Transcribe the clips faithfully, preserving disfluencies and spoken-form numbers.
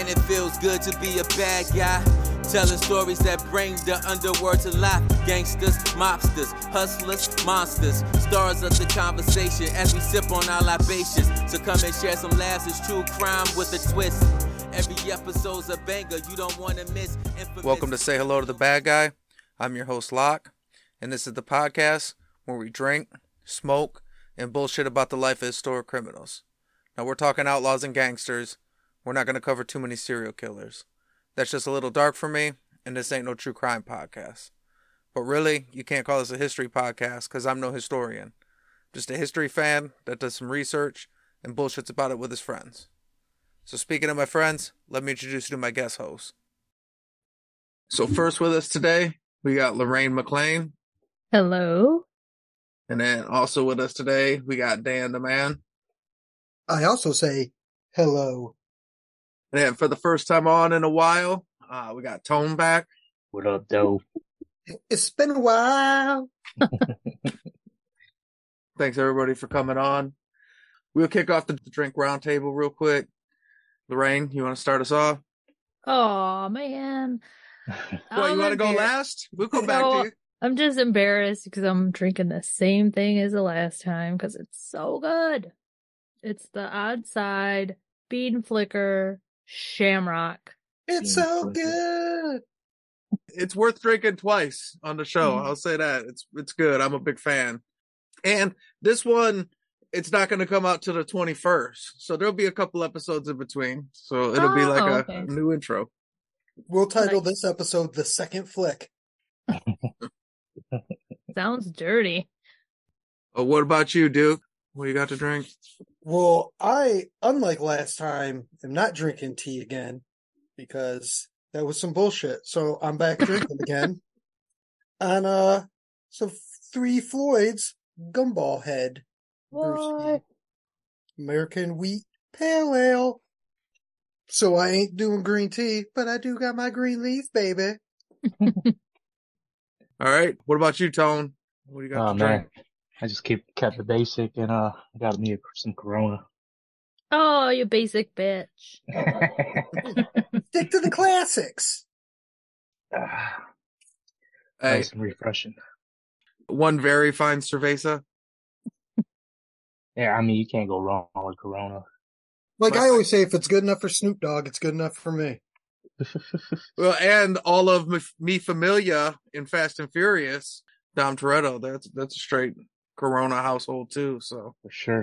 Man, it feels good to be a bad guy. Telling stories that bring the underworld to life. Gangsters, mobsters, hustlers, monsters. Stars of the conversation as we sip on our libations. So come and share some laughs. It's true crime with a twist. Every episode's a banger. You don't want to miss. Infamous. Welcome to Say Hello to the Bad Guy. I'm your host, Locke. And this is the podcast where we drink, smoke, and bullshit about the life of historic criminals. Now, we're talking outlaws and gangsters. We're not going to cover too many serial killers. That's just a little dark for me, and this ain't no true crime podcast. But really, you can't call this a history podcast because I'm no historian. Just a history fan that does some research and bullshits about it with his friends. So speaking of my friends, let me introduce you to my guest host. So first with us today, we got Lorraine McLean. Hello. And then also with us today, we got Dan the Man. I also say hello. And then for the first time on in a while, uh, we got Tone back. What up, dope? It's been a while. Thanks everybody for coming on. We'll kick off the drink roundtable real quick. Lorraine, you want to start us off? Oh, man. Well, you want to go last? We'll come back to you. I'm just embarrassed because I'm drinking the same thing as the last time because it's so good. It's the Odd Side Bead and Flicker Shamrock. It's so good. It's worth drinking twice on the show. Mm. I'll say that. It's it's good. I'm a big fan. And this one, it's not going to come out till the twenty-first. So there'll be a couple episodes in between. So it'll oh, be like a okay. new intro. We'll title nice. This episode The Second Flick. Sounds dirty. Oh, what about you, Duke? What you got to drink? Well, I, unlike last time, am not drinking tea again because that was some bullshit. So I'm back drinking again on uh some Three Floyds Gumball Head. What? American Wheat Pale Ale. So I ain't doing green tea, but I do got my green leaf, baby. All right. What about you, Tone? What do you got Oh, to man. drink? I just keep kept the basic and uh got me some Corona. Oh, you basic bitch. Stick to the classics. Ah, Hey, nice and refreshing. one very fine cerveza. Yeah, I mean you can't go wrong with Corona. Like But- I always say, if it's good enough for Snoop Dogg, it's good enough for me. Well, and all of Mi, Mi Familia in Fast and Furious, Dom Toretto. That's that's a straight Corona household too. So For sure.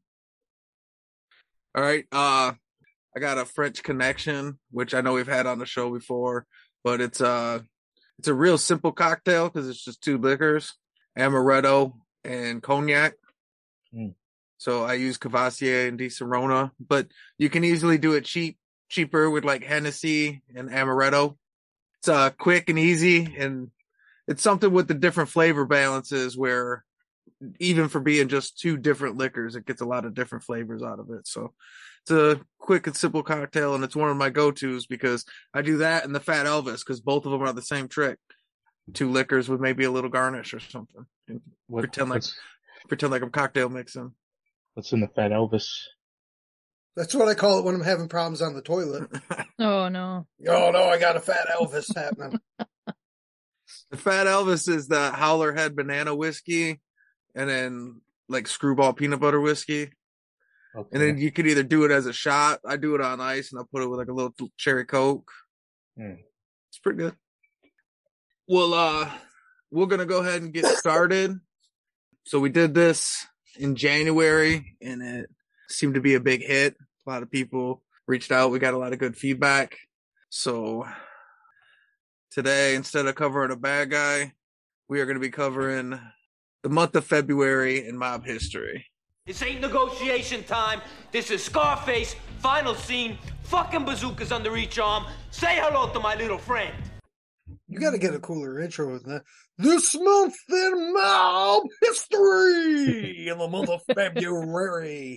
all right. Uh, I got a French Connection, which I know we've had on the show before, but it's uh it's a real simple cocktail because it's just two liquors, amaretto and cognac. Mm. So I use Cavassier and Di Serrano, but you can easily do it cheap, cheaper with like Hennessy and amaretto. It's uh quick and easy, and it's something with the different flavor balances where even for being just two different liquors, it gets a lot of different flavors out of it. So it's a quick and simple cocktail, and it's one of my go-tos because I do that and the Fat Elvis because both of them are the same trick. Two liquors with maybe a little garnish or something. And What, pretend like what's, pretend like I'm cocktail mixing. what's in the Fat Elvis? That's what I call it when I'm having problems on the toilet. Oh, no. Oh, no, I got a Fat Elvis happening. The Fat Elvis is the Howler Head banana whiskey, and then like Screwball peanut butter whiskey. Okay. And then you could either do it as a shot. I do it on ice, and I put it with like a little cherry Coke. Mm. It's pretty good. Well, uh, we're gonna go ahead and get started. So we did this in January, and it seemed to be a big hit. A lot of people reached out. We got a lot of good feedback. So today, instead of covering a bad guy, we are going to be covering the month of February in mob history. This ain't negotiation time. This is Scarface, final scene, fucking bazookas under each arm. Say hello to my little friend. You got to get a cooler intro than that. This month in mob history in the month of February.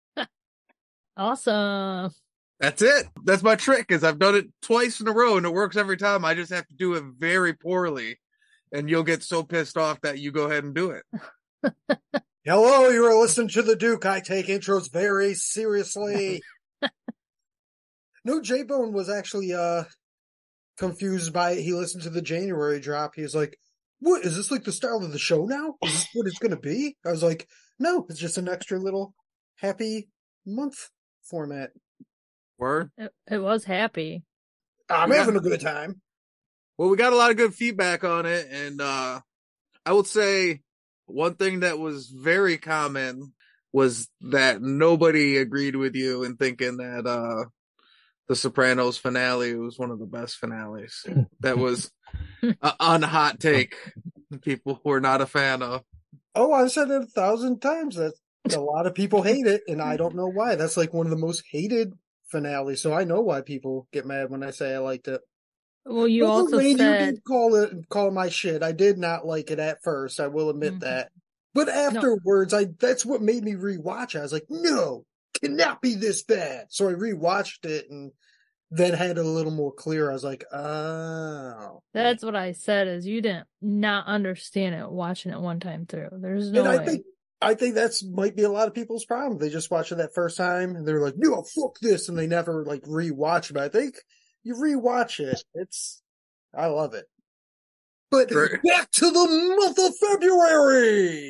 Awesome. That's it. That's my trick, is I've done it twice in a row and it works every time. I just have to do it very poorly, and you'll get so pissed off that you go ahead and do it. Hello, you are listening to The Duke. I take intros very seriously. No, J-Bone was actually uh confused by it. He listened to the January drop. He was like, what, is this like the style of the show now? Is this what it's going to be? I was like, no, it's just an extra little happy month format. Word. It, it was happy. I'm Yeah. having a good time. Well, we got a lot of good feedback on it, and uh, I would say one thing that was very common was that nobody agreed with you in thinking that uh, The Sopranos finale was one of the best finales. That was an unhot take. People were not a fan of. Oh, I've said it a thousand times that a lot of people hate it, and I don't know why. That's like one of the most hated finales, so I know why people get mad when I say I liked it. Well, you But also Wayne, said you did call it call my shit. I did not like it at first. I will admit Mhm. that. But afterwards, I that's what made me rewatch it. I was like, no, cannot be this bad. So I rewatched it and then had it a little more clear. I was like, oh, that's what I said is you didn't not understand it watching it one time through. There's no and I way. think I think that's might be a lot of people's problem. They just watch it that first time and they're like, no, fuck this, and they never like rewatch it. But I think you rewatch it, it's I love it. But Right. back to the month of February.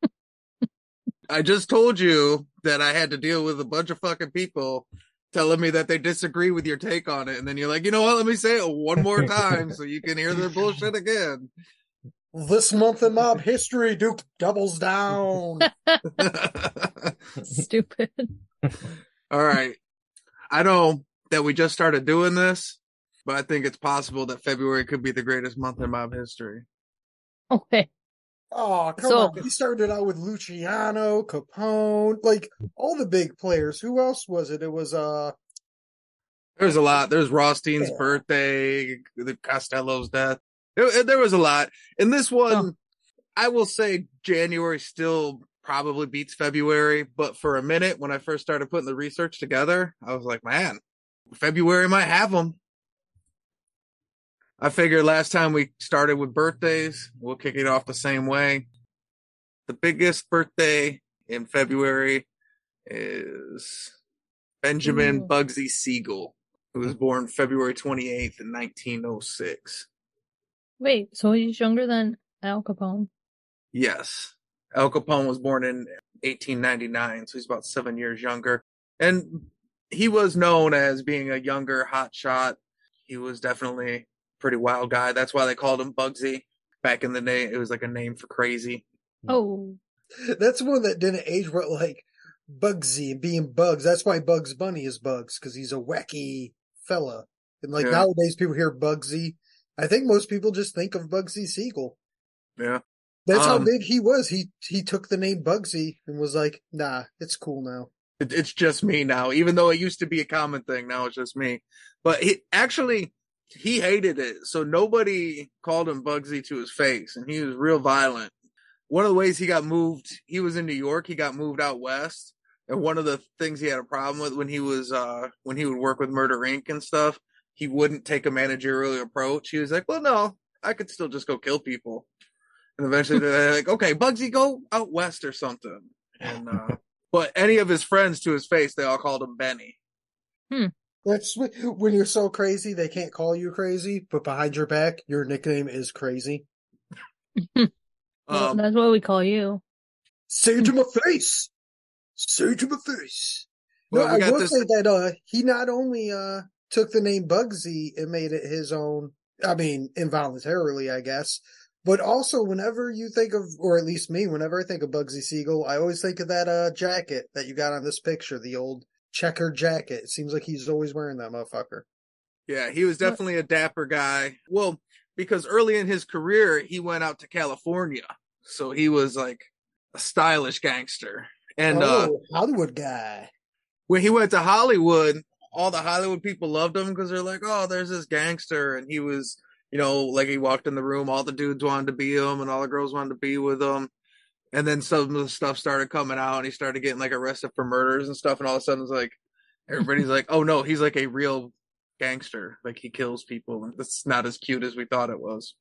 I just told you that I had to deal with a bunch of fucking people telling me that they disagree with your take on it, and then you're like, you know what? Let me say it one more time so you can hear their bullshit again. This month in mob history, Duke doubles down. Stupid. All right. I know that we just started doing this, but I think it's possible that February could be the greatest month in mob history. Okay. Oh, come So- on. He started out with Luciano, Capone, like all the big players. Who else was it? It was, uh, There's a lot. There's Rothstein's Yeah. birthday, the Costello's death. There, there was a lot. In this one, Oh. I will say January still probably beats February, but for a minute when I first started putting the research together, I was like, man, February might have them. I figured last time we started with birthdays, we'll kick it off the same way. The biggest birthday in February is Benjamin Ooh. Bugsy Siegel, who was born February twenty-eighth in nineteen oh six. Wait, so he's younger than Al Capone? Yes. Al Capone was born in eighteen ninety-nine, so he's about seven years younger. And he was known as being a younger hotshot. He was definitely a pretty wild guy. That's why they called him Bugsy. Back in the day, it was like a name for crazy. Oh. that's one that didn't age well, like Bugsy and being Bugs. That's why Bugs Bunny is Bugs, because he's a wacky fella. And like Yeah. nowadays, people hear Bugsy. I think most people just think of Bugsy Siegel. Yeah. That's how Um, big he was. He he took the name Bugsy and was like, nah, it's cool now. It, it's just me now, even though it used to be a common thing. Now it's just me. But he actually, he hated it. So nobody called him Bugsy to his face, and he was real violent. One of the ways he got moved, he was in New York. He got moved out west. And one of the things he had a problem with when he was, uh, when he would work with Murder Incorporated and stuff, he wouldn't take a managerial approach. He was like, well, no, I could still just go kill people. And eventually they're like, okay, Bugsy, go out west or something. And, uh, but any of his friends to his face, they all called him Benny. That's wh- when you're so crazy, they can't call you crazy, but behind your back, your nickname is Crazy. Well, Um, that's what we call you. Say it to my face. Say it to my face. No, Well, we I got will this- say that uh, he not only uh, took the name Bugsy and made it his own, I mean, involuntarily, I guess, but also whenever you think of, or at least me, whenever I think of Bugsy Siegel, I always think of that uh, jacket that you got on this picture, the old checkered jacket. It seems like he's always wearing that motherfucker. Yeah, he was definitely a dapper guy. Well, because early in his career, he went out to California. So he was like a stylish gangster. And uh, oh, Hollywood guy. when he went to Hollywood, all the Hollywood people loved him because they're like, oh, there's this gangster. And he was, you know, like he walked in the room, all the dudes wanted to be him and all the girls wanted to be with him. And then some of the stuff started coming out and he started getting like arrested for murders and stuff. And all of a sudden it's like, everybody's like, oh no, he's like a real gangster. Like he kills people. And it's not as cute as we thought it was.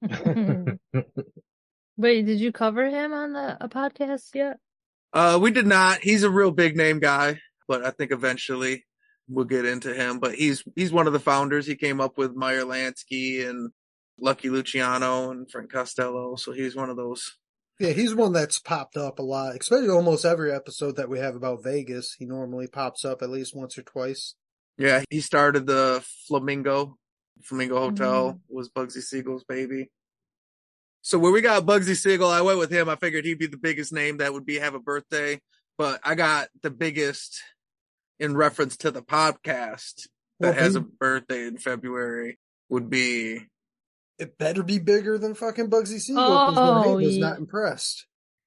Wait, did you cover him on the a podcast yet? Uh, we did not. He's a real big name guy, but I think eventually we'll get into him, but he's he's one of the founders. He came up with Meyer Lansky and Lucky Luciano and Frank Costello, so he's one of those. Yeah, he's one that's popped up a lot, especially almost every episode that we have about Vegas. He normally pops up at least once or twice. Yeah, he started the Flamingo. Flamingo Hotel Mm. was Bugsy Siegel's baby. So when we got Bugsy Siegel, I went with him. I figured he'd be the biggest name that would be have a birthday, but I got the biggest in reference to the podcast that Well, has a he- birthday in February would be It better be bigger than fucking Bugsy Siegel because Oh, was yeah. not impressed.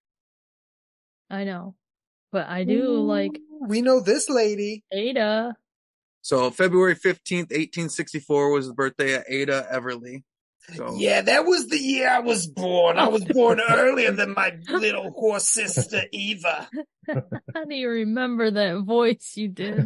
I know. But I do like We know this lady. Ada. so February fifteenth, eighteen sixty-four was the birthday of Ada Everly. So Yeah, that was the year I was born. I was born earlier than my little horse sister Eva. How do you remember that voice you did?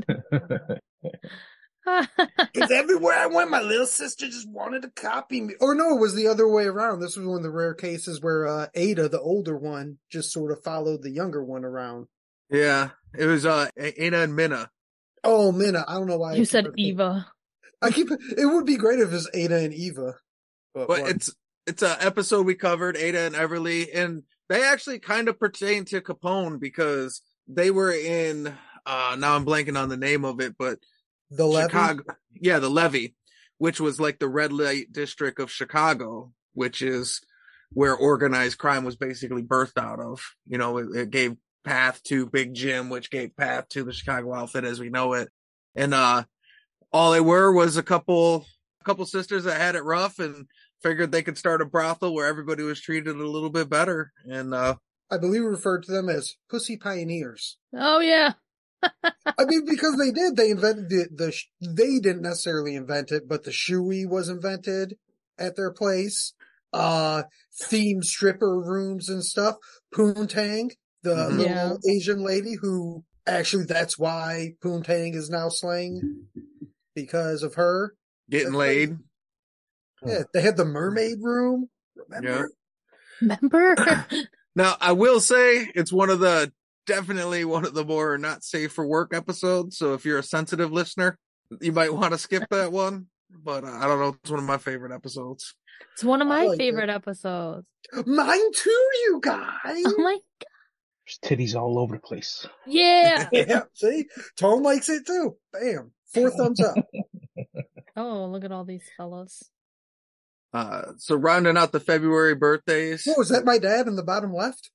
Because everywhere I went, my little sister just wanted to copy me. Or no, it was the other way around. This was one of the rare cases where uh, Ada, the older one, just sort of followed the younger one around. yeah, it was uh Ada and Minna. Oh, Minna, I don't know why. I You keep said her- Eva. I keep it would be great if it's Ada and Eva. But, But what? it's it's a episode we covered, Ada and Everly, and they actually kind of pertain to Capone because they were in uh now I'm blanking on the name of it, but the levy. Chicago, yeah, the levy, which was like the red light district of Chicago, which is where organized crime was basically birthed out of. You know, it, it gave path to Big Jim, which gave path to the Chicago outfit as we know it. And uh all they were was a couple a couple sisters that had it rough and figured they could start a brothel where everybody was treated a little bit better. And uh I believe we referred to them as pussy pioneers. Oh yeah. I mean, because they did. They invented the, the sh- they didn't necessarily invent it, but the shoey was invented at their place. Uh, themed stripper rooms and stuff. Poontang, the Mhm. little Yeah. Asian lady who actually that's why Poontang is now slang because of her. getting That's laid. Yeah, they had the mermaid room. Remember? Remember? Now, I will say it's one of the definitely one of the more not safe for work episodes. So if you're a sensitive listener, you might want to skip that one. But uh, I don't know. It's one of my favorite episodes. It's one of I my like favorite episodes. Mine too, you guys. Oh my There's titties all over the place. yeah. Yeah, see, Tone likes it too. Bam, four thumbs up. Oh, look at all these fellas. Uh, so rounding out the February birthdays. What was that? My dad in the bottom left.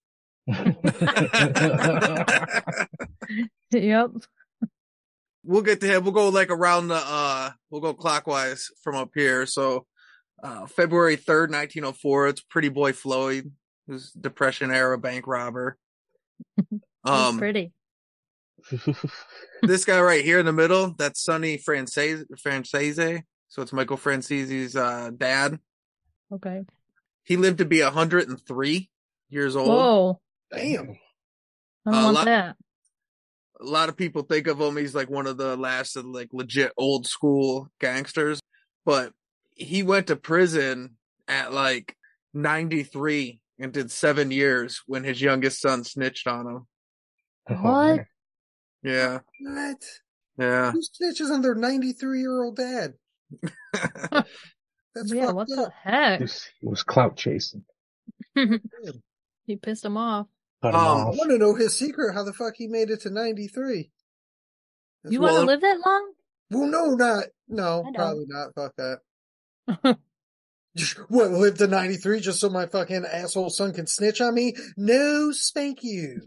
Yep. We'll get to him. We'll go like around the, uh, we'll go clockwise from up here. So, uh, February third, nineteen oh four, it's Pretty Boy Floyd, who's Depression era bank robber. He's Um, pretty. this guy right here in the middle, that's Sonny Francese, Francese. So it's Michael Francese's, uh, dad. Okay. He lived to be one hundred three years old. Whoa. Damn. I don't Uh, want lot- that. A lot of people think of him, he's like one of the last of like legit old school gangsters, but he went to prison at like ninety-three and did seven years when his youngest son snitched on him. What? man. Yeah. What? Yeah. Who snitches on their ninety-three-year-old dad? That's Yeah, fucked what up. the heck? He was, he was clout chasing. He pissed him off. Cut him Um, I off. want to know his secret, how the fuck he made it to ninety-three. That's You want to well- live that long? Well, no, not, no, I don't. probably not. Fuck that. What, live to ninety-three just so my fucking asshole son can snitch on me? No, spank you.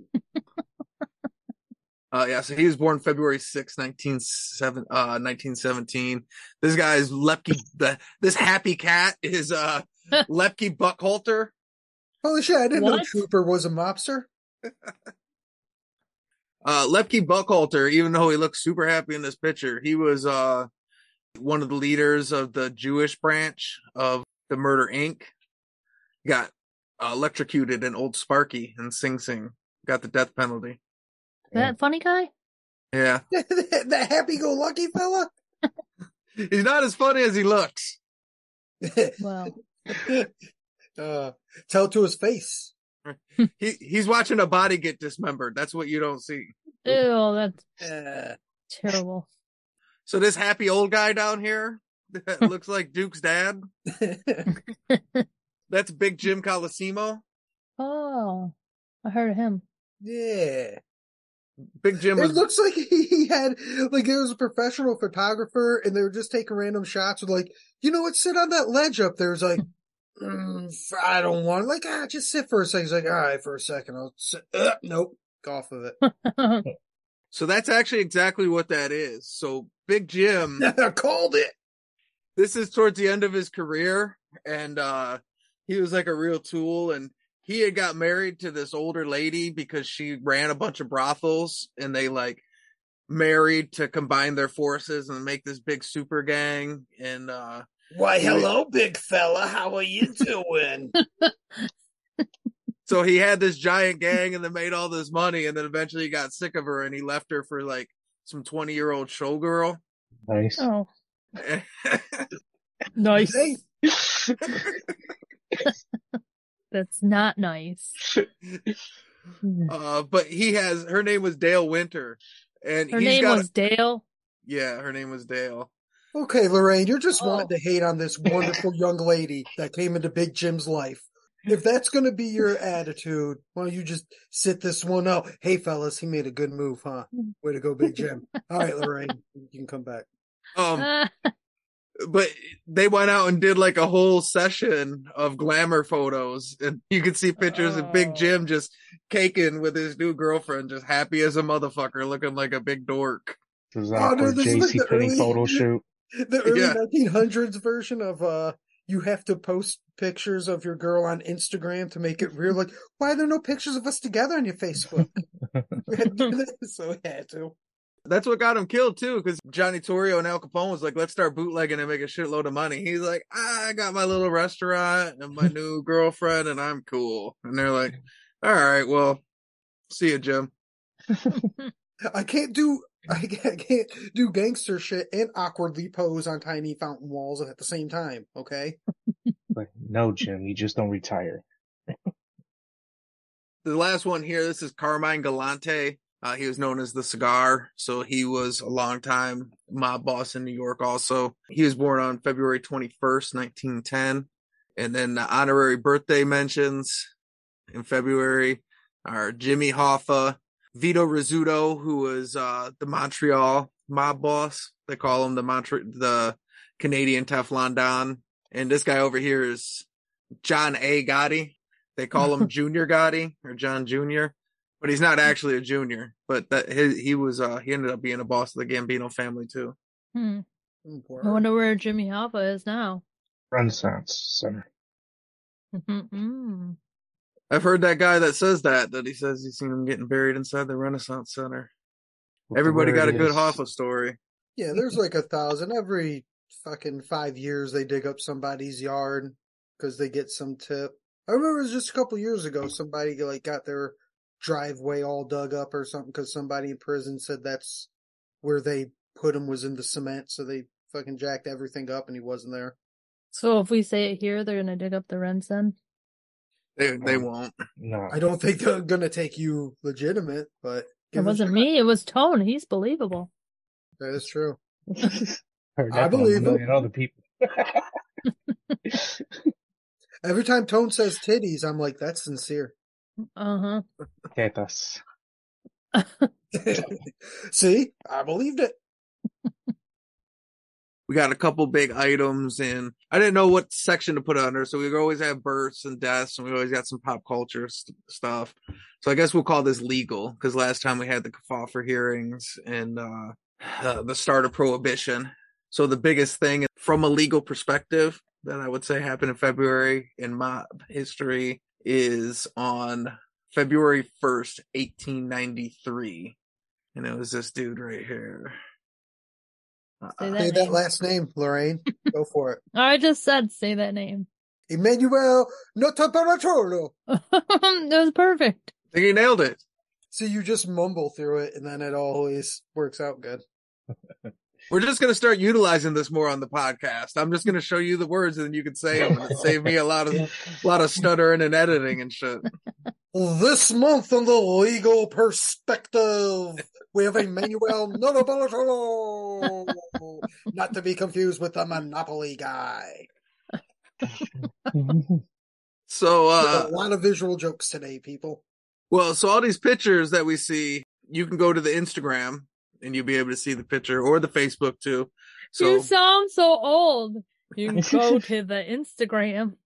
Uh, yeah, so he was born February sixth, nineteen seven, uh, nineteen seventeen. This guy's Lepke, the, this happy cat is, uh, Lepke Buckhalter. Holy shit, I didn't know What? Trooper was a mobster. Uh, Lepke Buckhalter, even though he looks super happy in this picture, he was, uh, one of the leaders of the Jewish branch of the Murder Incorporated. Got uh, electrocuted in Old Sparky in Sing Sing. Got the death penalty. That funny guy? Yeah. That happy-go-lucky fella? He's not as funny as he looks. Well, uh, tell it to his face. He he's watching a body get dismembered. That's what you don't see. ew, that's Uh, terrible. So this happy old guy down here that looks like Duke's dad, that's Big Jim Colosimo. Oh, I heard of him. Yeah. Big Jim It was looks like he had, like, it was a professional photographer, and they were just taking random shots with, like, you know what, sit on that ledge up there. It's like, mm, I don't want, like, ah, just sit for a second. He's like, all right, for a second, I'll sit. Uh, nope, go off of it. So that's actually exactly what that is. So Big Jim, I called it. this is towards the end of his career, and uh he was like a real tool, and he had got married to this older lady because she ran a bunch of brothels, and they like married to combine their forces and make this big super gang. And uh Why, hello, big fella. How are you doing? so he had this giant gang and then made all this money, and then eventually he got sick of her and he left her for like some twenty year old showgirl. Nice. Oh, nice. Hey. That's not nice. uh but he has, her name was Dale Winter, and Her he's name got was Dale. yeah her name was Dale. Okay, Lorraine, you're just Oh. wanting to hate on this wonderful young lady that came into Big Jim's life. If that's going to be your attitude, why don't you just sit this one out? Hey, fellas, he made a good move, huh? Way to go, Big Jim. All right, Lorraine, you can come back. um But they went out and did like a whole session of glamour photos, and you could see pictures of Big Oh. Jim just caking with his new girlfriend, just happy as a motherfucker, looking like a big dork. It was Oh, that no, for this is like J C the Penney early- photo shoot. The early Yeah. nineteen hundreds version of uh, you have to post pictures of your girl on Instagram to make it real. Like, why are there no pictures of us together on your Facebook? We had to do this, so we had to. That's what got him killed too, because Johnny Torrio and Al Capone was like, let's start bootlegging and make a shitload of money. He's like, ah, I got my little restaurant and my new girlfriend and I'm cool. And they're like, all right, well, see you, Jim. I can't do I can't, I can't do gangster shit and awkwardly pose on tiny fountain walls at the same time. Okay. Like, no, Jim, you just don't retire. The last one here, this is Carmine Galante. Uh, he was known as the Cigar, so he was a long time mob boss in New York also. He was born on February twenty-first, nineteen ten. And then the honorary birthday mentions in February are Jimmy Hoffa, Vito Rizzuto, who was uh, the Montreal mob boss. They call him the Montre- the Canadian Teflon Don. And this guy over here is John A. Gotti. They call him Junior Gotti or John Junior, but he's not actually a junior. But that his, he was uh, he ended up being a boss of the Gambino family too. Hmm. I wonder where Jimmy Hoffa is now. Renaissance Center. Mm-mm. I've heard that guy that says that that he says he's seen him getting buried inside the Renaissance Center. Everybody Where got a it good is. Hoffa story. Yeah, there's like a thousand every fucking five years. They dig up somebody's yard because they get some tip. I remember it was just a couple years ago. Somebody like got their driveway all dug up or something because somebody in prison said that's where they put him was in the cement. So they fucking jacked everything up and he wasn't there. So if we say it here, they're gonna dig up the Rensen. They they won't. No. I don't think they're gonna take you legitimate, but It give a wasn't shot. me. It was Tone. He's believable. That is true. Heard I that from believe a him. million other people. Every time Tone says titties, I'm like, that's sincere. Uh Tetas. huh. See, I believed it. We got a couple big items, and I didn't know what section to put under, so we always have births and deaths, and we always got some pop culture st- stuff. So I guess we'll call this legal, because last time we had the Kefauver hearings and uh, uh, the start of Prohibition. So the biggest thing from a legal perspective that I would say happened in February in mob history is on February first, eighteen ninety-three. And it was this dude right here. Say Uh, that Say that name. last name, Lorraine. Go for it. I just said say that name. Emmanuel Notaparatolo. That was perfect. I think he nailed it. See, you just mumble through it, and then it always works out good. We're just going to start utilizing this more on the podcast. I'm just going to show you the words and then you can say them. And it saved me a lot of, a lot of stuttering and editing and shit. This month on the legal perspective, we have Emmanuel Notaparatolo. Not to be confused with the Monopoly guy. So, uh, a lot of visual jokes today, people. Well, so all these pictures that we see, you can go to the Instagram and you'll be able to see the picture, or the Facebook too. So You sound so old. You can go to the Instagram.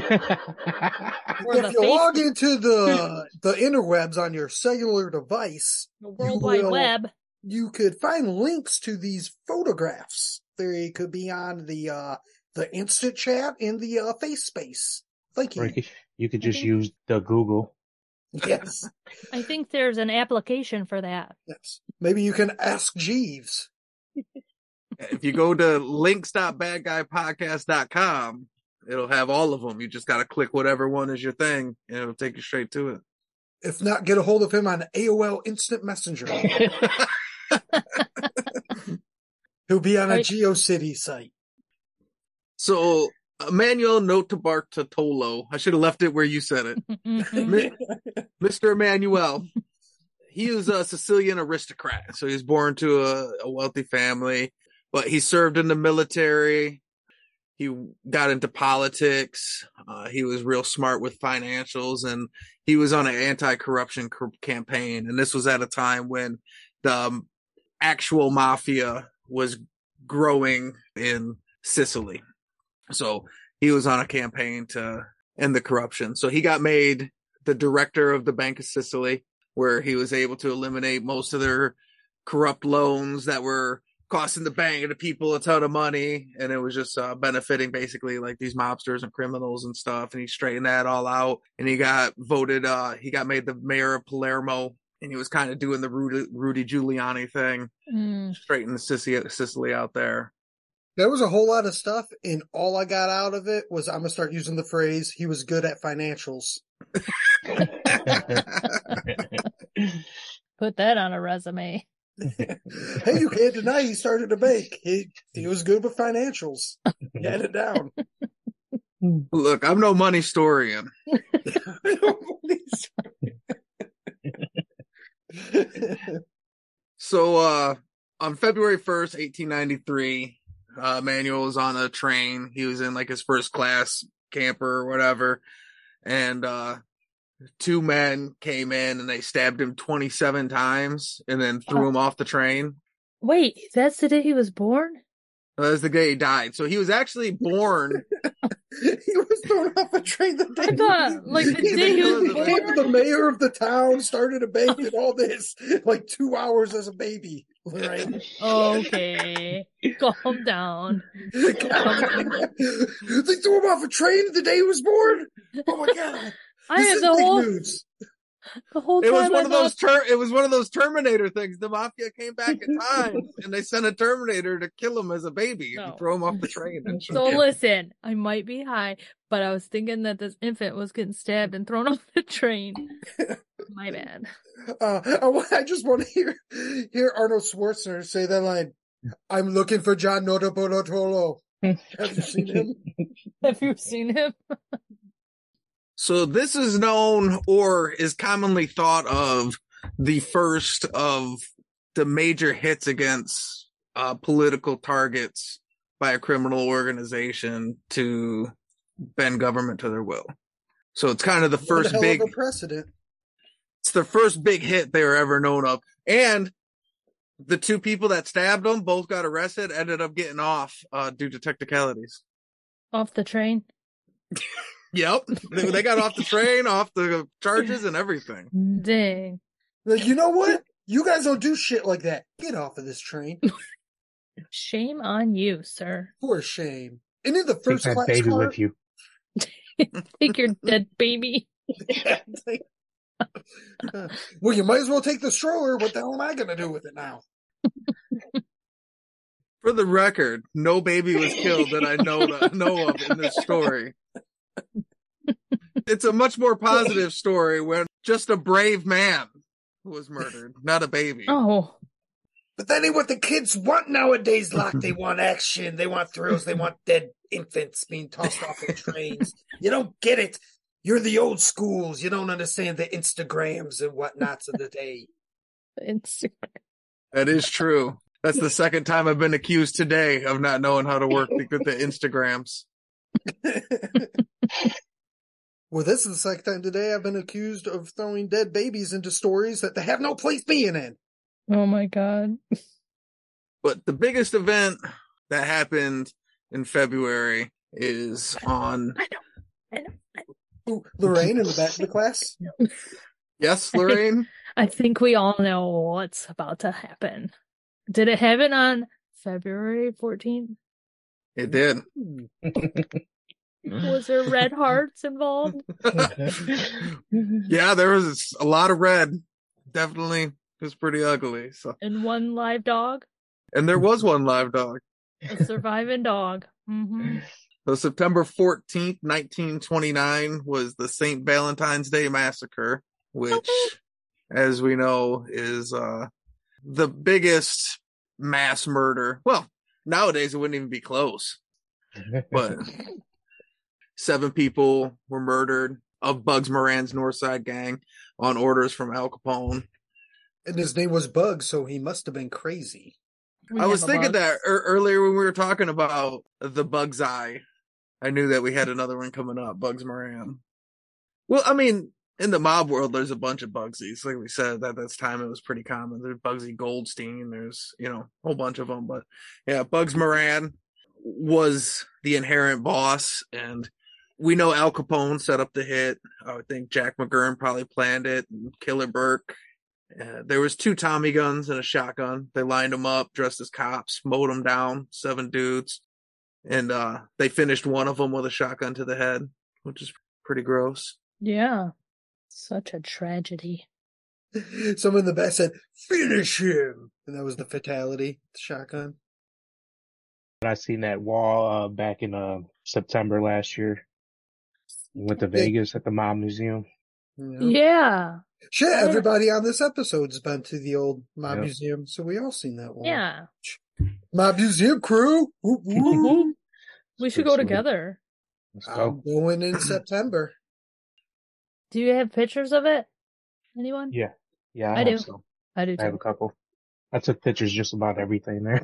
Or if the you log Facebook. into the the interwebs on your cellular device, The World Wide will- Web. you could find links to these photographs. They could be on the uh, the instant chat in the uh, face space. Thank you. Or you could, you could I just think- use the Google. Yes, I think there's an application for that. yes. Maybe you can ask Jeeves. if you go to links dot bad guy podcast dot com, it'll have all of them. You just got to click whatever one is your thing and it'll take you straight to it. If not, get a hold of him on A O L Instant Messenger. He'll be on a Right. GeoCity site. So, Emmanuel Notarbartolo, I should have left it where you said it. Mhm. Mister Emmanuel, he was a Sicilian aristocrat. So he was born to a, a wealthy family, but he served in the military. He got into politics. Uh, he was real smart with financials, and he was on an anti-corruption c- campaign. And this was at a time when the um, actual mafia was growing in Sicily. So he was on a campaign to end the corruption. So he got made the director of the Bank of Sicily, where he was able to eliminate most of their corrupt loans that were costing the bank and the people a ton of money. And it was just uh, benefiting basically like these mobsters and criminals and stuff. And he straightened that all out. And he got voted, uh, he got made the mayor of Palermo. And he was kind of doing the Rudy, Rudy Giuliani thing, Mm. straightening Sicily, Sicily out there. There was a whole lot of stuff, and all I got out of it was I'm going to start using the phrase, he was good at financials. Put that on a resume. Hey, you can't deny he started a bank. He he was good with financials. He had it down. Look, I'm no money historian. So, uh, on February first, eighteen ninety-three, uh, Manuel was on a train. He was in like his first class camper or whatever. And, uh, two men came in and they stabbed him twenty-seven times and then threw him off the train. Wait, that's the day he was born? That was the day he died. So he was actually born. He was thrown off a train the day I thought, like, the he, day he he was became born? the mayor of the town, started a bank, and all this, like two hours as a baby. Right? Okay. Calm down. They threw him off a train the day he was born. Oh my god! I This had is the big whole, news. the whole It was time one I of those thought, ter- it was one of those Terminator things. The mafia came back in time and they sent a Terminator to kill him as a baby No. and throw him off the train. And shit. so listen, I might be high, but I was thinking that this infant was getting stabbed and thrown off the train. My bad. Uh, I, wa- I just want to hear hear Arnold Schwarzenegger say that line. I'm looking for John Notarbartolo. Have you seen him? Have you seen him? So this is known or is commonly thought of the first of the major hits against uh, political targets by a criminal organization to bend government to their will. So it's kind of the What a first hell big, of a precedent. it's the first big hit they were ever known of. And the two people that stabbed them both got arrested, ended up getting off uh, due to technicalities. Off the train? Yep. They, they got off the train, off the charges and everything. Dang. Like, you know what? You guys don't do shit like that. Get off of this train. Shame on you, sir. For shame. And in the Take first that class baby car, with you. Take your dead baby. Yeah, it's like- well, you might as well take the stroller. What the hell am I going to do with it now? For the record, no baby was killed that I know that, know of in this story. It's a much more positive story when just a brave man was murdered, not a baby. Oh. But that ain't what the kids want nowadays, Locke. They want action. They want thrills. They want dead infants being tossed off of trains. You don't get it. You're the old schools. You don't understand the Instagrams and whatnots of the day. Instagram. That is true. That's the second time I've been accused today of not knowing how to work the, the Instagrams. Well, this is the second time today I've been accused of throwing dead babies into stories that they have no place being in. Oh my god. But the biggest event that happened in February is on... I know. I know. I know. Ooh, Lorraine in the back of the class? Yes, Lorraine? I think we all know what's about to happen. Did it happen on February fourteenth? It did. Was there red hearts involved? Yeah, there was a lot of red. Definitely. It was pretty ugly. So, And one live dog? and there was one live dog. A surviving dog. Mm-hmm. So September fourteenth, nineteen twenty-nine was the Saint Valentine's Day Massacre, which, as we know, is uh, the biggest mass murder. Well, nowadays it wouldn't even be close. But seven people were murdered of Bugs Moran's Northside Gang on orders from Al Capone. And his name was Bugs, so he must have been crazy. We I was have a thinking bug. that er- earlier when we were talking about the Bug's Eye. I knew that we had another one coming up, Bugs Moran. Well, I mean, in the mob world, there's a bunch of Bugsies. Like we said, at this time, it was pretty common. There's Bugsy Goldstein. There's, you know, a whole bunch of them. But yeah, Bugs Moran was the inherent boss. And we know Al Capone set up the hit. I think Jack McGurn probably planned it. And Killer Burke. Uh, there was two Tommy guns and a shotgun. They lined them up, dressed as cops, mowed them down, seven dudes. And uh, they finished one of them with a shotgun to the head, which is pretty gross. Yeah. Such a tragedy. Someone in the back said, "Finish him!" And that was the fatality, the shotgun. I seen that wall uh, back in uh, September last year. Went to Yeah. Vegas at the Mob Museum. Yeah. Yeah. Shit, Yeah. everybody on this episode's been to the old Mob Yep. Museum, so we all seen that one. Yeah. Mob Museum crew! Whoop, whoop. We should Pretty go sweet. together. Let's I'm go. going in September. Do you have pictures of it? Anyone? Yeah. Yeah, I, I have do. some. I do I have a too. couple. I took pictures just about everything there.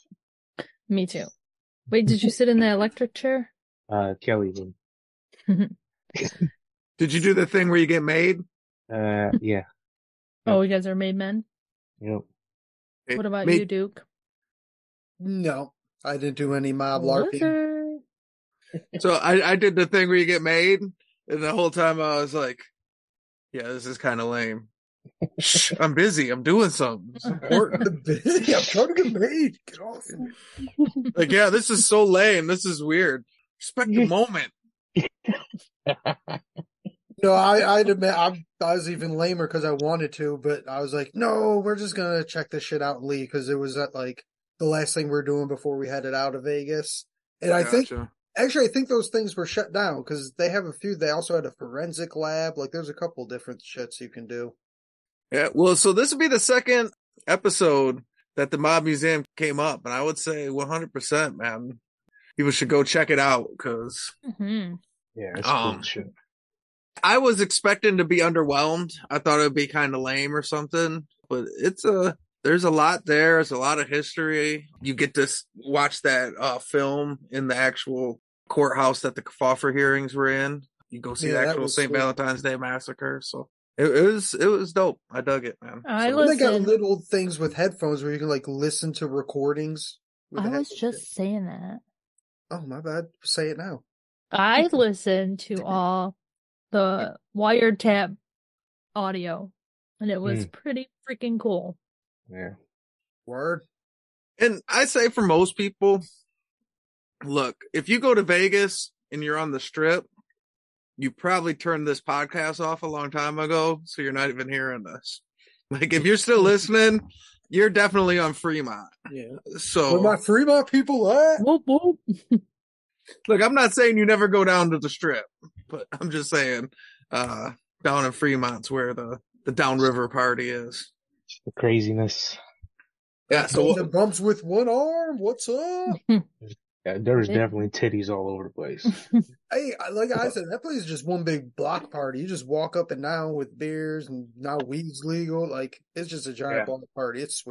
Me too. Wait, did you sit in the electric chair? uh, Kelly did. Did you do the thing where you get made? Uh, yeah. Oh, you guys are made men? Yep. It What about made- you, Duke? No, I didn't do any mob LARPing. Loser. So I, I did the thing where you get made, and the whole time I was like, yeah, this is kind of lame. Shh, I'm busy. I'm doing something. It's important. I'm busy. I'm trying to get made. Get off of me. Like, yeah, this is so lame. This is weird. Respect the moment. No, I, I'd admit I'm, I was even lamer because I wanted to, but I was like, no, we're just gonna check this shit out and leave because it was at like the last thing we are doing before we headed out of Vegas. And I think, Gotcha. actually, I think those things were shut down because they have a few. They also had a forensic lab. Like, there's a couple different shits you can do. Yeah, well, so this would be the second episode that the Mob Museum came up, and I would say one hundred percent, man. People should go check it out because hmm Yeah, it's Um, cool shit. I was expecting to be underwhelmed. I thought it would be kind of lame or something, but it's a there's a lot there. There's a lot of history. You get to s- watch that uh, film in the actual courthouse that the Kefauver hearings were in. You go see Yeah, the that actual was Saint sweet. Valentine's Day massacre. So it, it was it was dope. I dug it, man. I So- was- And they got Listen. little things with headphones where you can like listen to recordings. with I the was headphones. just saying that. Oh, my bad. Say it now. I listened to all the wiretap audio, and it was Mm. pretty freaking cool. Yeah. Word. And I say for most people, look, if you go to Vegas and you're on the strip, you probably turned this podcast off a long time ago, so you're not even hearing this. Like, if you're still listening, you're definitely on Fremont. Yeah. So, Where my Fremont people at? Whoop whoop. look, I'm not saying you never go down to the strip, but I'm just saying, uh, down in Fremont's where the, the downriver party is. The craziness. Yeah, So so the bumps with one arm. What's up? Yeah, there was Yeah. definitely titties all over the place. Hey, I- like I said, that place is just one big block party. You just walk up and down with beers, and now weed's legal. Like, it's just a giant Yeah. block party. It's sweet.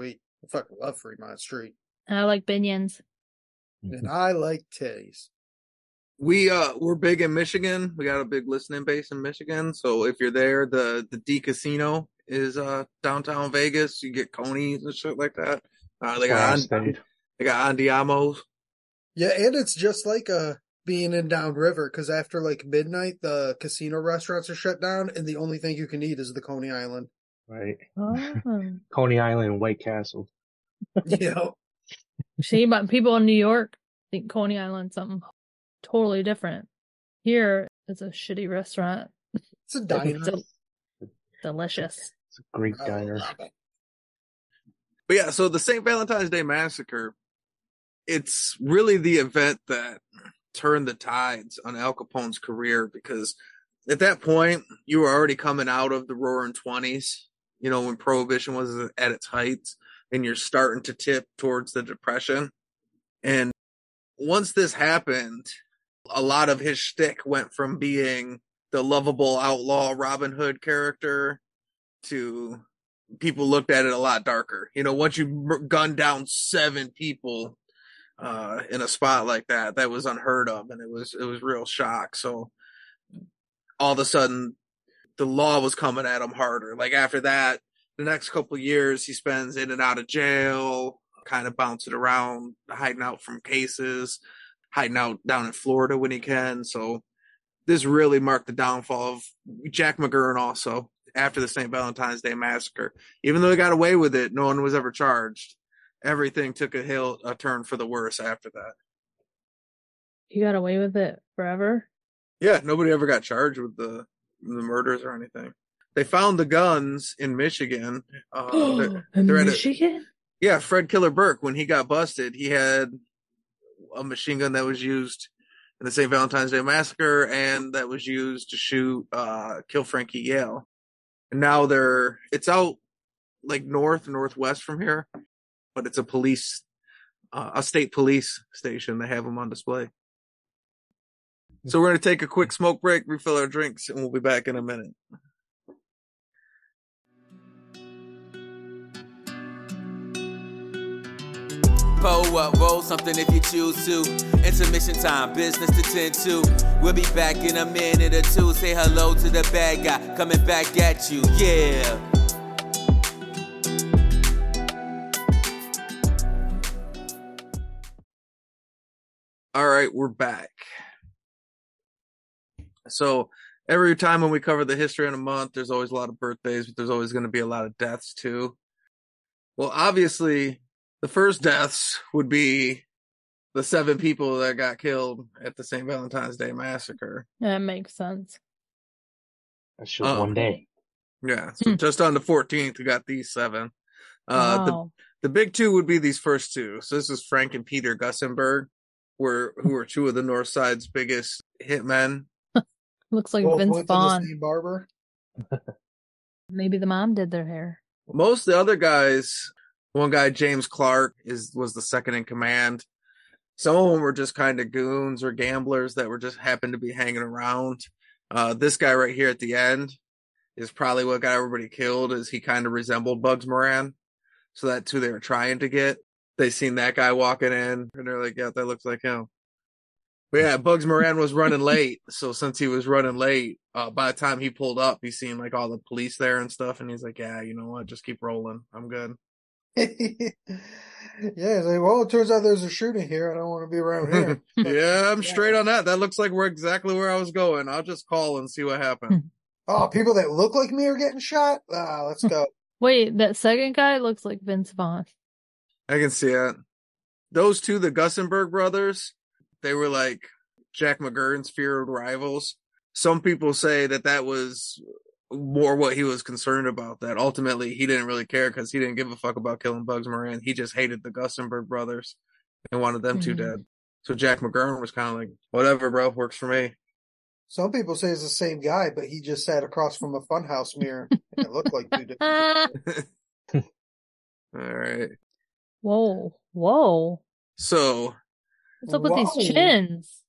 I fucking love Fremont Street. I like binions. And I like titties. We uh we're big in Michigan. We got a big listening base in Michigan. So if you're there, the the D Casino is uh downtown Vegas. You get Coney's and shit like that. Uh, they got State. they got Andiamo's. Yeah, and it's just like uh being in downriver, because after like midnight, the casino restaurants are shut down, and the only thing you can eat is the Coney Island. Right. Oh. Coney Island and White Castle. You know, See, but people in New York think Coney Island's something totally different. Here, it's a shitty restaurant. it's a diner. Del- delicious. It's a Greek I diner. love it. But yeah, so the Saint Valentine's Day Massacre, it's really the event that turned the tides on Al Capone's career, because at that point, you were already coming out of the roaring twenties, you know, when Prohibition was at its height, and you're starting to tip towards the Depression. And once this happened, a lot of his shtick went from being the lovable outlaw Robin Hood character to people looked at it a lot darker. You know, once you gunned down seven people uh, in a spot like that, that was unheard of, and it was it was real shock. So all of a sudden, the law was coming at him harder. Like after that, the next couple of years, he spends in and out of jail, kind of bouncing around, hiding out from cases, hiding out down in Florida when he can. So this really marked the downfall of Jack McGurn also after the Saint Valentine's Day Massacre. Even though he got away with it, no one was ever charged. Everything took a hill, a turn for the worse after that. You got away with it forever? Yeah, nobody ever got charged with the the murders or anything. They found the guns in Michigan. Uh, they're, In they're at a- Michigan? Yeah, Fred Killer Burke, when he got busted, he had a machine gun that was used in the Saint Valentine's Day Massacre, and that was used to shoot, uh, kill Frankie Yale. And now they're, it's out like north, northwest from here, but it's a police, uh, a state police station. They have them on display. So we're going to take a quick smoke break, refill our drinks, and we'll be back in a minute. Pull up, roll something if you choose to. Intermission time, business to tend to. We'll be back in a minute or two. Say hello to the bad guy coming back at you, yeah. All right, we're back. So every time when we cover the history in a month, there's always a lot of birthdays, but there's always going to be a lot of deaths too. Well, obviously, the first deaths would be the seven people that got killed at the Saint Valentine's Day Massacre. That makes sense. That's just Um, one day. Yeah, so Hmm. just on the fourteenth, we got these seven. Uh, the Wow. the big two would be these first two. So this is Frank and Peter Gussenberg, were who were two of the North Side's biggest hitmen. Looks like Both Vince went to the Vaughn. same barber. Maybe the mom did their hair. Most of the other guys, one guy, James Clark, is was the second in command. Some of them were just kind of goons or gamblers that were just happened to be hanging around. Uh, this guy right here at the end is probably what got everybody killed, is he kind of resembled Bugs Moran. So that's who they were trying to get. They seen that guy walking in, and they're like, yeah, that looks like him. But yeah, Bugs Moran was running late. So since he was running late, uh, by the time he pulled up, he seen like all the police there and stuff. And he's like, yeah, you know what? Just keep rolling. I'm good. Yeah, it's like, well, it turns out there's a shooting here. I don't want to be around here. Yeah, I'm straight on that. That looks like we're exactly where I was going. I'll just call and see what happened. Oh, people that look like me are getting shot? Ah, let's go. Wait, that second guy looks like Vince Vaughn. I can see it. Those two, the Gussenberg brothers, they were like Jack McGurn's feared rivals. Some people say that that was more what he was concerned about, that ultimately he didn't really care because he didn't give a fuck about killing Bugs Moran. He just hated the Gussenberg brothers and wanted them two Mhm. dead. So Jack McGurn was kind of like, whatever, bro, works for me. Some people say it's the same guy, but he just sat across from a funhouse mirror and it looked like two different. Ah! All right. Whoa, whoa. So What's up with Whoa. these chins?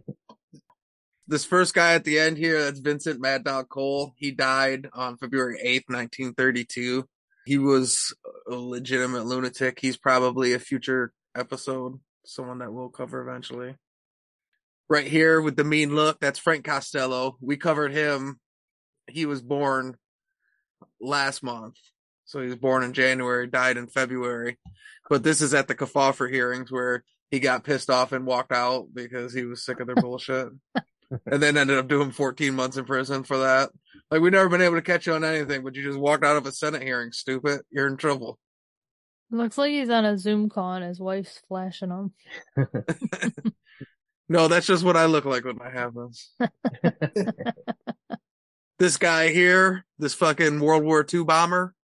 this first guy at the end here, that's Vincent Mad Dog Cole. He died on February eighth, nineteen thirty-two. He was a legitimate lunatic. He's probably a future episode, someone that we'll cover eventually. Right here with the mean look, that's Frank Costello. We covered him. He was born last month. So he was born in January, died in February. But this is at the Kefauver hearings where he got pissed off and walked out because he was sick of their bullshit. And then ended up doing fourteen months in prison for that. Like, we've never been able to catch you on anything, but you just walked out of a Senate hearing, stupid. You're in trouble. Looks like he's on a Zoom call and his wife's flashing him. No, that's just what I look like when that happens. This guy here, this fucking World War Two bomber,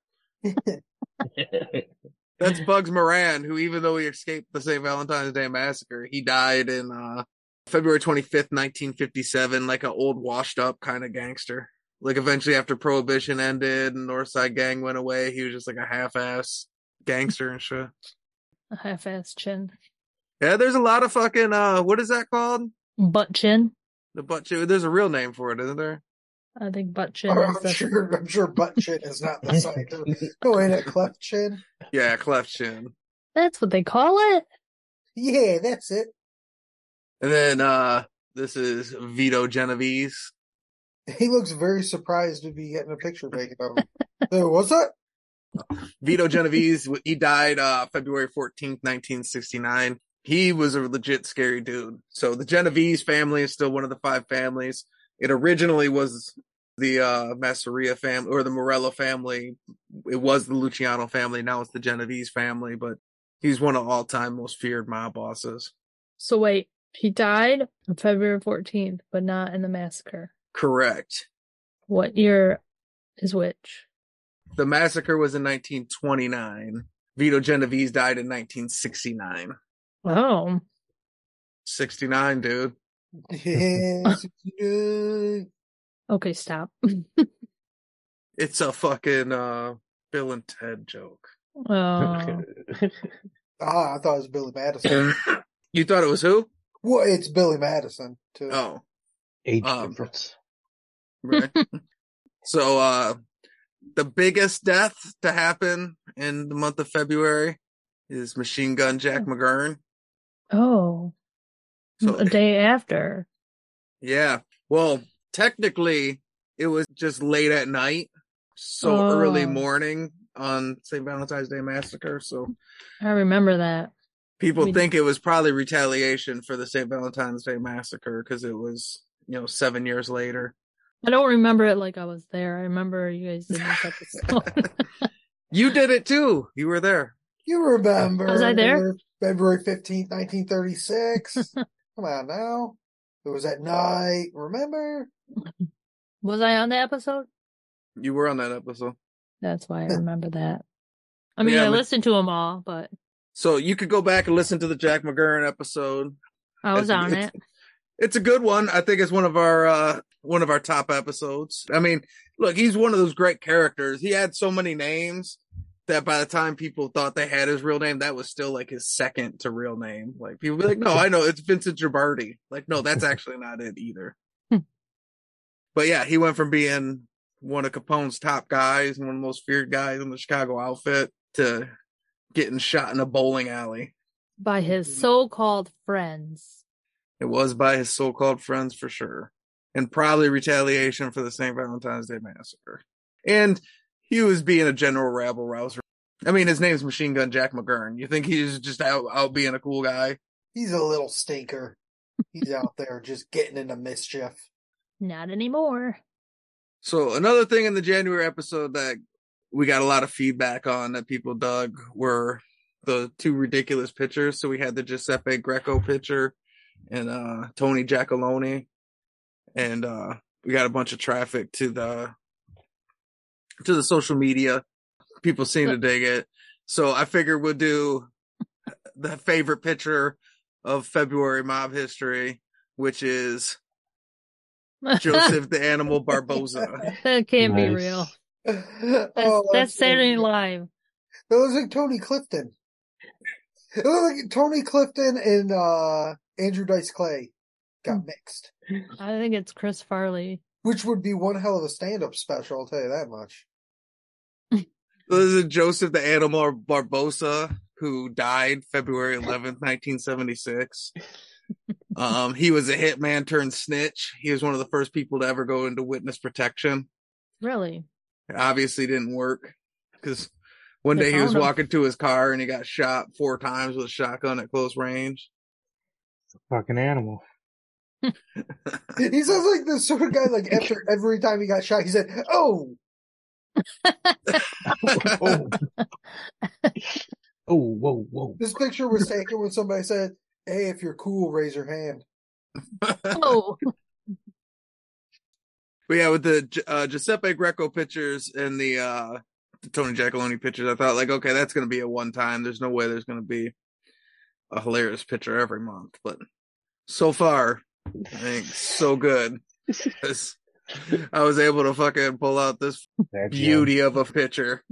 that's Bugs Moran, who, even though he escaped the Saint Valentine's Day massacre, he died in uh, February twenty-fifth, nineteen fifty-seven, like an old washed up kind of gangster. Like, eventually after Prohibition ended and Northside Gang went away, he was just like a half-ass gangster and shit. A half-ass chin. Yeah, there's a lot of fucking, uh, what is that called? Butt chin. The butt chin. There's a real name for it, isn't there? I think butt chin Oh, is I'm the... sure. I'm sure butt chin is not the side. No, ain't it cleft chin? Yeah, cleft chin. That's what they call it? Yeah, that's it. And then, uh, this is Vito Genovese. He looks very surprised to be getting a picture taken of him. So, what's that? Vito Genovese, he died, uh, February fourteenth, nineteen sixty-nine. He was a legit scary dude. So the Genovese family is still one of the five families. It originally was the uh, Masseria family, or the Morello family. It was the Luciano family. Now it's the Genovese family, but he's one of all-time most feared mob bosses. So wait, he died on February fourteenth, but not in the massacre. Correct. What year is which? The massacre was in nineteen twenty-nine. Vito Genovese died in nineteen sixty-nine. Oh. sixty-nine, dude. Yeah, Okay, stop. It's a fucking uh, Bill and Ted joke. Oh. Ah, I thought it was Billy Madison. You thought it was who? Well, it's Billy Madison, too. Oh. Age Um, difference. Right. So, uh, the biggest death to happen in the month of February is Machine Gun Jack McGurn. Oh. So, A day after. yeah. Well, technically, it was just late at night, so Oh. early morning on Saint Valentine's Day Massacre. So I remember that. people We- think it was probably retaliation for the Saint Valentine's Day Massacre because it was, you know, seven years later. I don't remember it like I was there. I remember you guys did this episode. You did it too. You were there. You remember. Was I there? February fifteenth, nineteen thirty-six. Come on now. It was at night. Remember? Was I on the episode? You were on that episode. That's why I remember that. I mean, Yeah, I but- listened to them all, but So you could go back and listen to the Jack McGurn episode. I was It's- on it's- it. It's a good one. I think it's one of our uh one of our top episodes. I mean, look, he's one of those great characters. He had so many names that by the time people thought they had his real name, that was still like his second to real name. Like people be like, no, I know it's Vincent Gibbardi. Like, no, that's actually not it either. Hmm. But yeah, he went from being one of Capone's top guys and one of the most feared guys in the Chicago outfit to getting shot in a bowling alley. By his so-called friends. It was by his so-called friends for sure. And probably retaliation for the Saint Valentine's Day Massacre. And he was being a general rabble rouser. I mean, his name's Machine Gun Jack McGurn. You think he's just out, out being a cool guy? He's a little stinker. He's out there just getting into mischief. Not anymore. So another thing in the January episode that we got a lot of feedback on that people dug were the two ridiculous pictures. So we had the Giuseppe Greco picture and uh Tony Giacalone, and uh we got a bunch of traffic to the to the social media. People seem to dig it, so I figured we'll do the favorite picture of February mob history, which is Joseph the Animal Barboza. That can't be Nice. real. That's, That's, that's Saturday Night Live. It looks like Tony Clifton. It looks like Tony Clifton and uh, Andrew Dice Clay got mixed, I think it's Chris Farley. which would be one hell of a stand-up special. I'll tell you that much. This is Joseph the Animal Barbosa, who died February eleventh, nineteen seventy-six. Um, he was a hitman turned snitch. He was one of the first people to ever go into witness protection. Really? It obviously didn't work because one They day he was found him. walking to his car and he got shot four times with a shotgun at close range. Fucking animal. He sounds like the sort of guy, like, after every time he got shot, he said, oh! Oh. Oh, whoa, whoa. This picture was taken when somebody said, hey, if you're cool, raise your hand. Oh. But yeah, with the uh, Giuseppe Greco pictures and the, uh, the Tony Giacalone pictures, I thought, like, okay, that's going to be a one time. There's no way there's going to be a hilarious picture every month. But so far, I think so good. I was able to fucking pull out this That's beauty of a picture.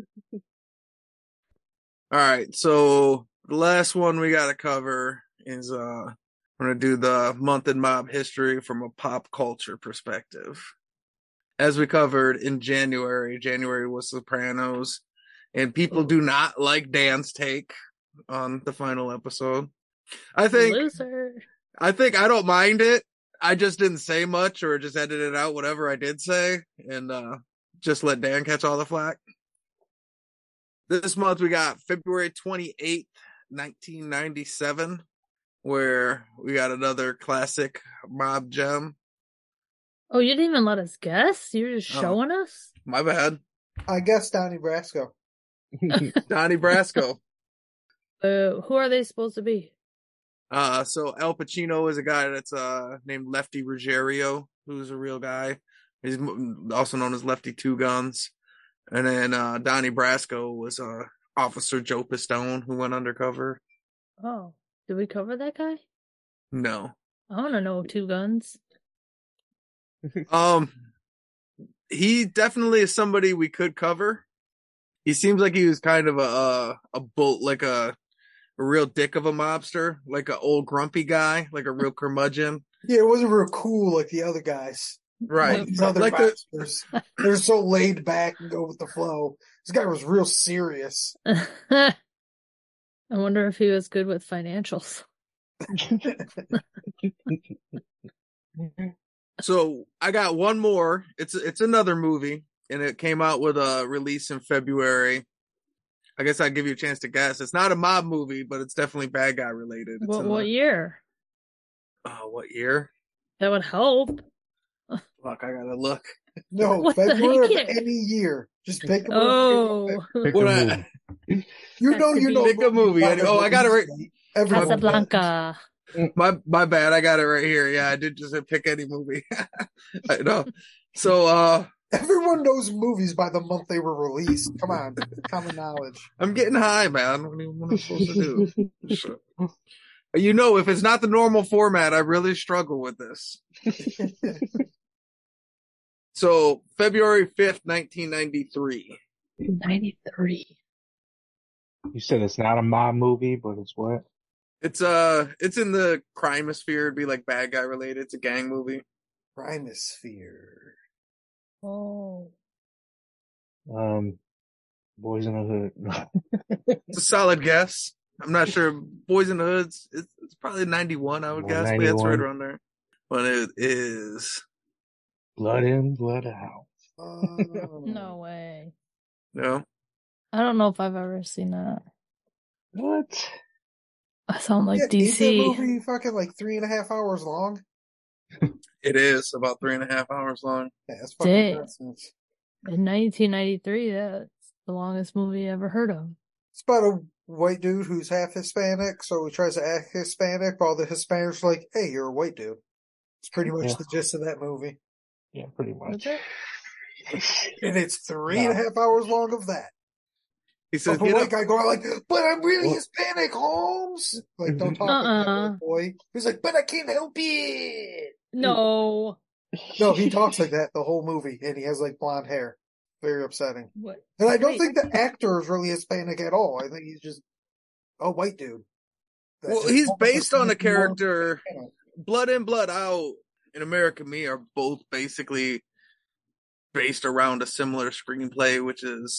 All right, so the last one we got to cover is uh, I'm going to do the month in mob history from a pop culture perspective. As we covered in January, January was Sopranos, and people do not like Dan's take on the final episode. I think, Loser. I think I don't mind it. I just didn't say much or just edited out whatever I did say and uh, just let Dan catch all the flack. This month we got February twenty-eighth, nineteen ninety-seven, where we got another classic mob gem. Oh, you didn't even let us guess? You're just Oh. showing us? My bad. I guess Donnie Brasco. Donnie Brasco. Uh, who are they supposed to be? Uh, so Al Pacino is a guy that's uh named Lefty Ruggiero, who's a real guy. He's m- also known as Lefty Two Guns. And then uh, Donnie Brasco was uh, Officer Joe Pistone, who went undercover. Oh, did we cover that guy? No. I want to know Two Guns. Um, he definitely is somebody we could cover. He seems like he was kind of a a, a bull, like a, a real dick of a mobster, like an old grumpy guy, like a real curmudgeon. Yeah, it wasn't real cool like the other guys. Right. These other Like the, mobsters. They're so laid back and go with the flow. This guy was real serious. I wonder if he was good with financials. so I got one more. It's it's another movie, and it came out with a release in February. I guess I'd give you a chance to guess. It's not a mob movie, but it's definitely bad guy related. It's What in what the- year? Uh, what year? That would help. Fuck, I gotta look. No, What the February heck? of any year. Just pick a movie. Oh, Pick What a I- movie. You That know, could you be- know. Pick a movie. by the Oh, I got it right- release date. Everyone does. Casablanca. My my bad. I got it right here. Yeah, I did just pick any movie. I know. So uh, Everyone knows movies by the month they were released. Come on, common knowledge. I'm getting high, man. What, do you, what am I supposed to do? Sure. You know, if it's not the normal format, I really struggle with this. So February fifth, nineteen ninety-three. ninety-three. You said it's not a mob movie, but it's what? It's uh, it's in the crime-sphere. It'd be like bad guy related. It's a gang movie. Primosphere. Oh. Um, Boys in the Hood. It's a solid guess. I'm not sure. Boys in the Hoods. It's, it's probably ninety-one, I would Oh, guess. But yeah, it's right ninety-one. around there. But it is Blood in, blood out. Oh. No way. no. I don't know if I've ever seen that. What? I sound like Yeah, D ain't C. that movie fucking like three and a half hours long? It is about three and a half hours long. Yeah, that's fucking Dang. nonsense. In nineteen ninety-three, that's the longest movie I ever heard of. It's about a white dude who's half Hispanic, so he tries to act Hispanic, while the Hispanics are like, hey, you're a white dude. It's pretty much Yeah. the gist of that movie. Yeah, pretty Is much. it? And it's three and a half hours long of that. He says, Of a "Get white up." guy going like, but I'm really What? Hispanic, Holmes. Like, don't talk like that, Uh-uh. little boy. He's like, but I can't help it. No. No, he talks like that the whole movie, and he has like blonde hair. Very upsetting. What? And I don't Wait. think the actor is really Hispanic at all. I think he's just a white dude. That Well, just he's wants based to on a seem more character. Hispanic. Blood in, Blood Out, and American Me are both basically based around a similar screenplay, which is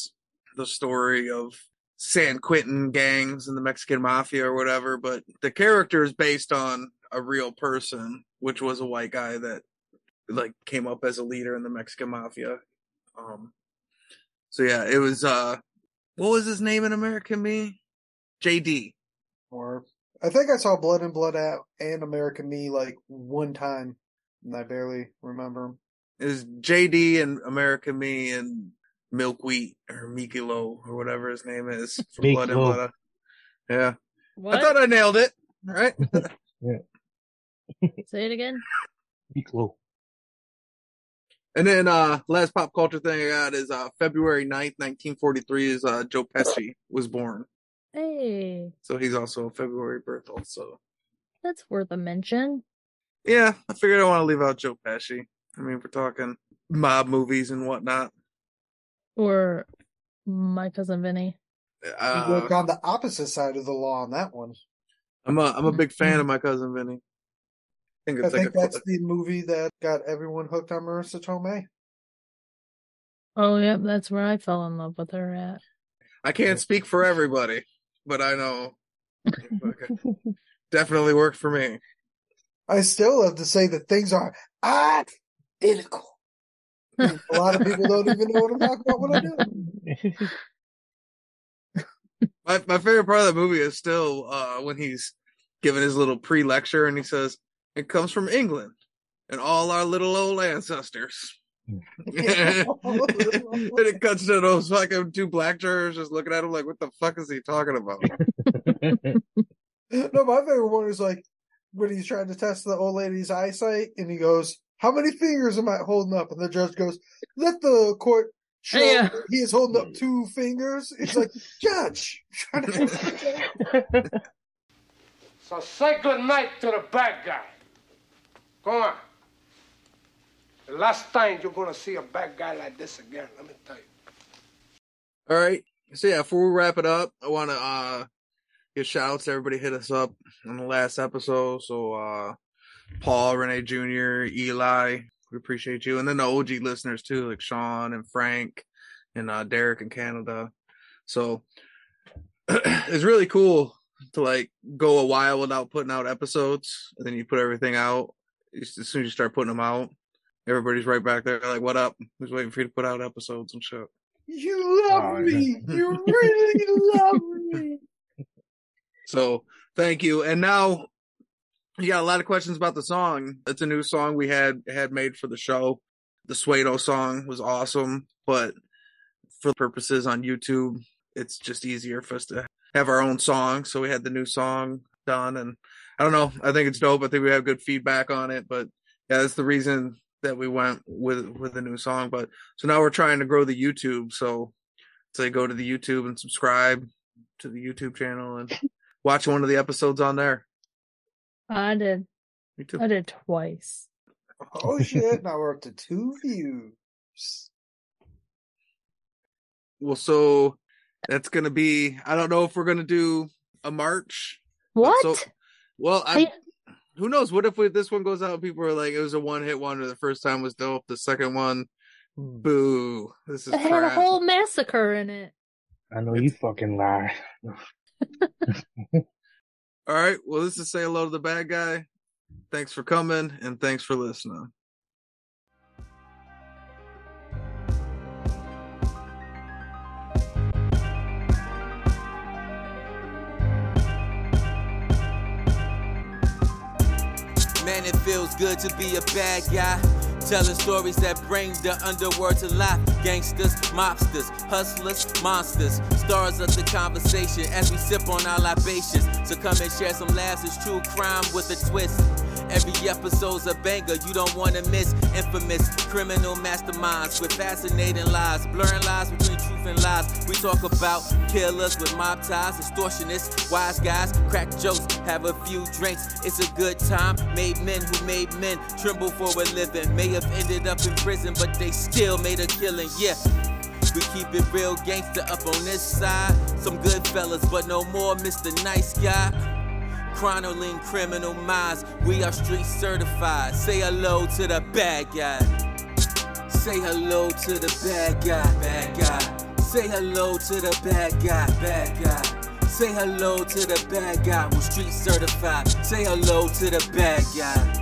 the story of San Quentin gangs and the Mexican mafia or whatever, but the character is based on a real person, which was a white guy that like came up as a leader in the Mexican mafia. Um, so yeah, it was, uh, what was his name in American Me? J D. Or I think I saw Blood and Blood Out and American Me like one time, and I barely remember him. It was J D and American Me and Milkweed or Mikilo or whatever his name is from Meek Blood and Lo. Blood Out. Yeah. What? I thought I nailed it. All right. Say it again. Equal. And then uh last pop culture thing I got is uh February ninth, nineteen forty-three is uh Joe Pesci was born. Hey, So he's also a February birth also. that's worth a mention. Yeah, I figured I want to leave out Joe Pesci. I mean, we're talking mob movies and whatnot. Or My Cousin Vinny. You Uh, work on the opposite side of the law on that one. I'm a I'm a big fan of My Cousin Vinny. I think I it's like think a, that's the movie that got everyone hooked on Marissa Tomei. Oh, yep, that's where I fell in love with her at. I can't speak for everybody, but I know okay. Definitely worked for me. I still have to say that things are identical. A lot of people don't even know what I'm talking about when I do. My my favorite part of the movie is still uh, when he's giving his little pre-lecture and he says, "It comes from England and all our little old ancestors." And it cuts to those fucking two black jurors just looking at him like, what the fuck is he talking about? No, my favorite one is like when he's trying to test the old lady's eyesight and he goes, "How many fingers am I holding up?" And the judge goes, "Let the court show Yeah. he is holding up two fingers." He's like, "Judge." I'm trying to- So say good night to the bad guy. Go on. The last time you're gonna see a bad guy like this again, let me tell you. All right. So yeah, before we wrap it up, I want to uh, give shout outs to everybody hit us up on the last episode. So uh, Paul, Renee Junior, Eli, we appreciate you. And then the O G listeners too, like Sean and Frank and uh, Derek in Canada. So it's really cool to like go a while without putting out episodes. And then you put everything out. As soon as you start putting them out, everybody's right back there like, what up? Who's waiting for you to put out episodes and shit. You love Oh, me. You really love me. So thank you. And now you got a lot of questions about the song. It's a new song we had had made for the show. The Suedo song was awesome, but for purposes on YouTube, it's just easier for us to have our own song. So we had the new song done, and I don't know. I think it's dope. I think we have good feedback on it, but yeah, that's the reason that we went with with a new song. But so now we're trying to grow the YouTube. So say go to the YouTube and subscribe to the YouTube channel and watch one of the episodes on there. I did. Me too. I did twice. Oh shit, now we're up to two views. Well, so that's gonna be. I don't know if we're gonna do a March. but What? So, well, I, I, who knows? What if we, this one goes out and people are like, it was a one hit wonder. The first time was dope. The second one, boo. This is it had a crap. whole massacre in it. I know you fucking lie. All right. Well, this is Say Hello to the Bad Guy. Thanks for coming and thanks for listening. Man, it feels good to be a bad guy. Telling stories that bring the underworld to life. Gangsters, mobsters, hustlers, monsters. Stars of the conversation as we sip on our libations. So come and share some laughs. It's true crime with a twist. Every episode's a banger you don't want to miss. Infamous criminal masterminds with fascinating lies. Blurring lines between truth and lies. We talk about killers with mob ties. Extortionists, wise guys, crack jokes, have a few drinks. It's a good time. Made men who made men tremble for a living. May have ended up in prison, but they still made a killing. Yeah. We keep it real gangster up on this side. Some good fellas, but no more Mister Nice Guy. Chronicling criminal minds, we are street certified. Say hello to the bad guy. Say hello to the bad guy, bad guy. Say hello to the bad guy, bad guy. Say hello to the bad guy who's street certified. Say hello to the bad guy.